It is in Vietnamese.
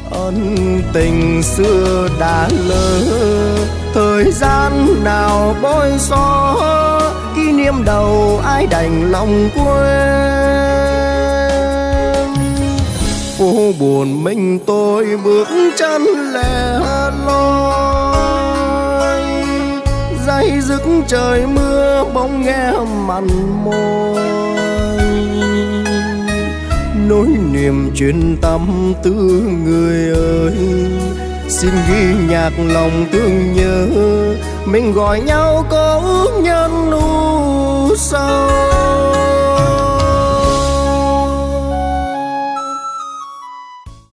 ân tình xưa đã lỡ, thời gian nào bôi xóa, kỷ niệm đầu ai đành lòng quên. Phố buồn mình tôi bước chân lẻ loi, day dứt trời mưa bỗng nghe mặn môi, nỗi niềm truyền tâm tư người ơi. Xin ghi nhạc lòng thương nhớ, mình gọi nhau có ước nhân u sầu.